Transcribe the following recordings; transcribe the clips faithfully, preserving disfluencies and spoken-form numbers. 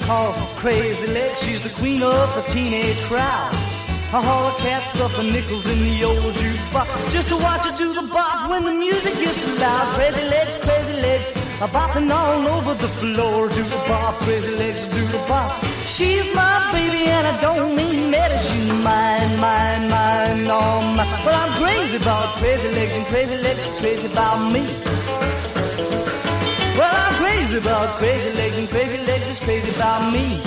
call Crazy Legs. She's the queen of the teenage crowd. All the cats stuff the nickels in the old jukebox just to watch her do the bop when the music gets loud. Crazy Legs, Crazy Legs, a bopping all over the floor. Do the bop, Crazy Legs, do the bop. She's my baby and I don't mean maybe she's mine, mine, mine, all mine. Well, I'm crazy about Crazy Legs and Crazy Legs are crazy about me. Well, I'm crazy about Crazy Legs and Crazy Legs is crazy about me.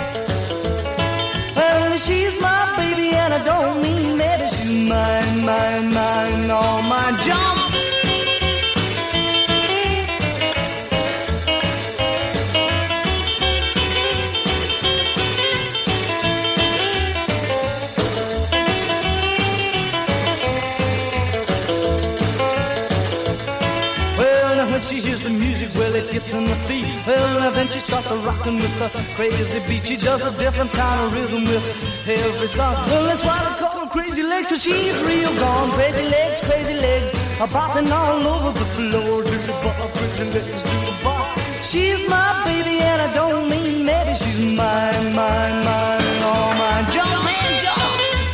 Well, she's my baby and I don't mean maybe she's mine, mine, mine, all mine. Jump! When she hears the music, well, it gets in the feet. Well, now then she starts a rockin' with the crazy beat. She does a different kind of rhythm with every song. Well, that's why they call her Crazy Legs, cause she's real gone. Crazy Legs, Crazy Legs, a bopping all over the floor. Do the bop, Crazy Legs, do the bop. She's my baby and I don't mean maybe she's mine, mine, mine, all mine. Jump, man, jump!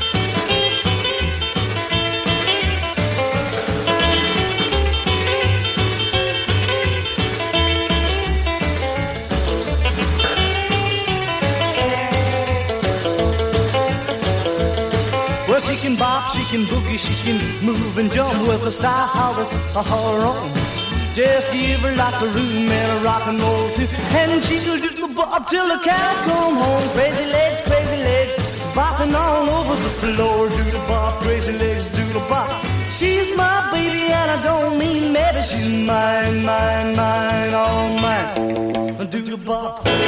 Well, she can bop, she can boogie, she can move and jump with a style that's her own. Just give her lots of room and a rock and roll too, and she'll do the bop till the cows come home. Crazy Legs, Crazy Legs, bopping all over the floor. Do the bop, Crazy Legs, do the bop. She's my baby and I don't mean maybe she's mine, mine, mine, all mine. Do the bop.